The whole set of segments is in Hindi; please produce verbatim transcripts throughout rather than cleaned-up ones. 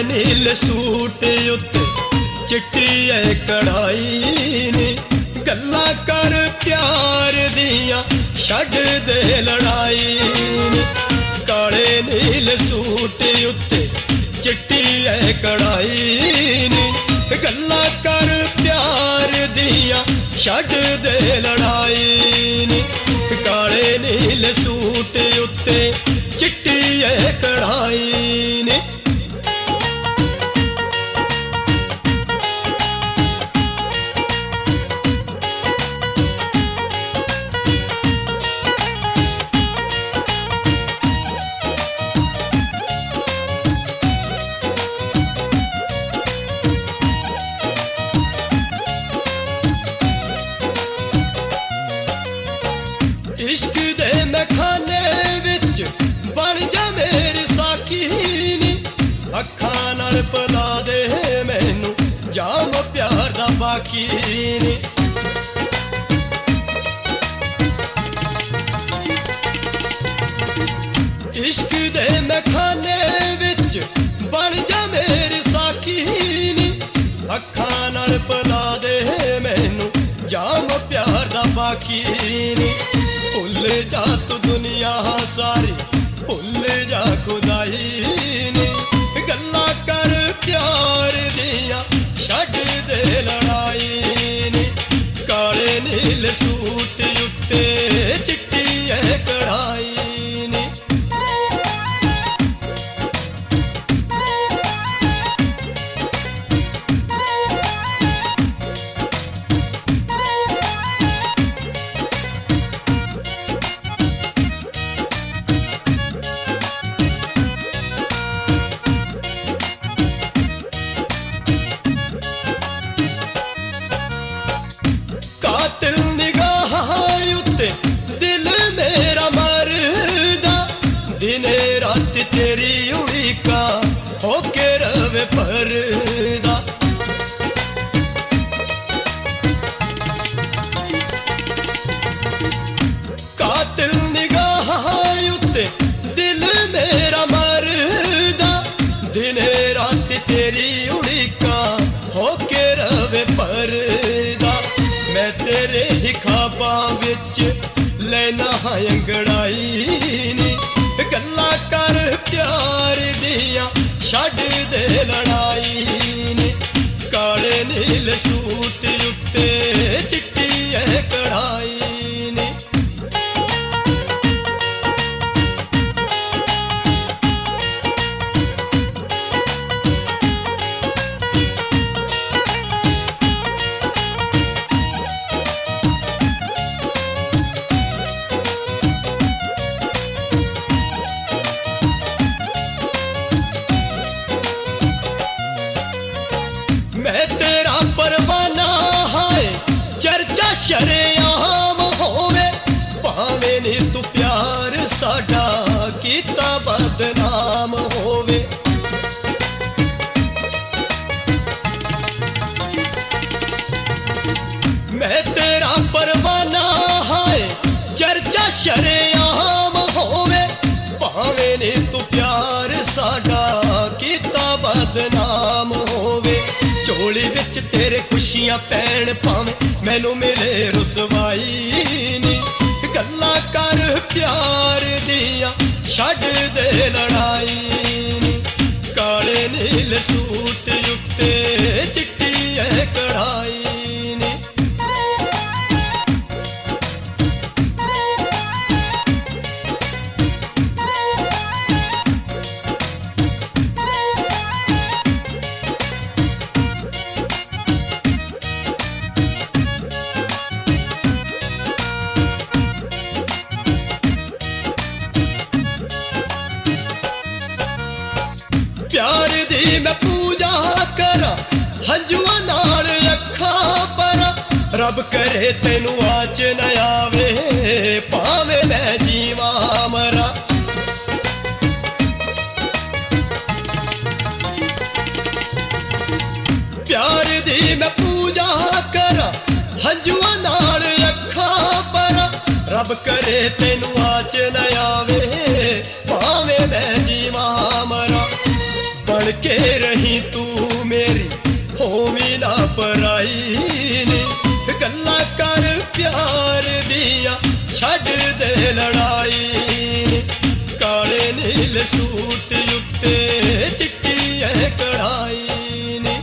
नील सूट उत्ते चिट्टी है कढ़ाई नी, गल्ला कर प्यार दिया छड़ दे लड़ाई नी। काले नील सूट उत्ते चिट्टी है कढ़ाई नी, गल्ला कर प्यार दिया छड़ दे लड़ाई नी। काले नील सूट उत्ते चिट्टी है कढ़ाई नी। इश्क दे मैं खाने विच बन जा मेरी साकी नी, अखां नाल पिला दे मैनू जाम प्यार दा बाकी नी। इश्क दे मैं खाने विच बन जा मेरी साकी नी, अखां नाल पिला दे मैनू जाम प्यार दा बाकी नी। भुल जा तू दुनिया सारी, भुल जा खुदाई नी, गल्ला कर प्यार दिया छड़ दे लड़ाई नी। काले नील सूट उत्ते चिट्टी है कढ़ाई नी। कातिल निगाह उत्ते दिल मेरा मरदा, दिने रात तेरी उड़ीका होके रवे परदा। कातिल निगाह उत्ते दिल मेरा मरदा, दिने रात तेरी उड़ीका होके रवे परदा। मैं तेरे ही ख्वाबां विच लैना हां अंगड़ाई नी, गल्ला कर प्यार दिया छड़ दे लड़ाई नी। काले नील सूट उत्ते चिट्टी है कढ़ाई नी। मैं तेरा परवाना है चर्चा शरेआम होवे, भावे नी तू प्यार साडा कीता बदनाम होवे। मैं तेरा परवाना है चर्चा शरेआम होवे, भावे नी तू प्यार साडा कीता बदनाम होवे। झोली विच तेरे खुशियां पैण पावे, मैनू मिले रुसवाई नी, गल्ला कर प्यार दिया छड़ दे लड़ाई नी। काले नील सूट उत्ते चिट्टी है कढ़ाई नी। प्यार दी मैं पूजा करा हंजुआ नाल अखां पर, रब करे तेनू आच न आवे भावे मैं जीवा मरा। प्यार दी मैं पूजा करा हंजुआ नाल अखां पर, रब करे तेनू आच न आवे भावे मैं जीवा मरा। बन बन के रही तू मेरी होवी ना पराई नी गल्ला कर प्यार दिया छड़ दे लड़ाई नी काले नील सूट उत्ते चिट्टी है कढ़ाई नी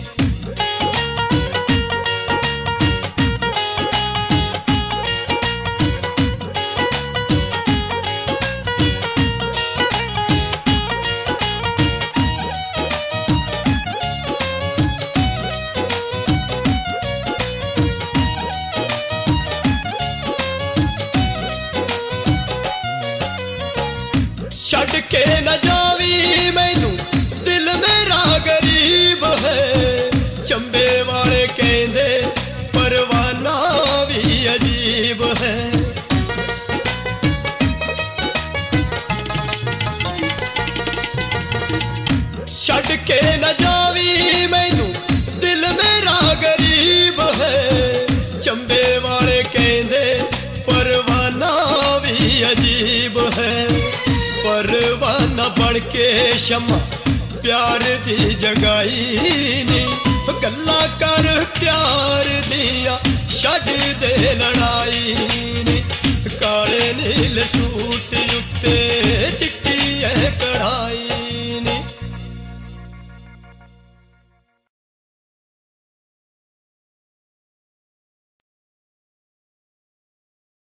छड़ के न जावी मैनू दिल मेरा गरीब है चंबे वाले कहंदे परवाना भी अजीब है छड़ के न जावी मैनू दिल मेरा गरीब है चंबे वाले कहंदे परवाना भी अजीब है परवाना बन के शमा प्यार दी जगाई नी गल्ला कर प्यार दिया छड़ दे लड़ाई नी काले नील सूट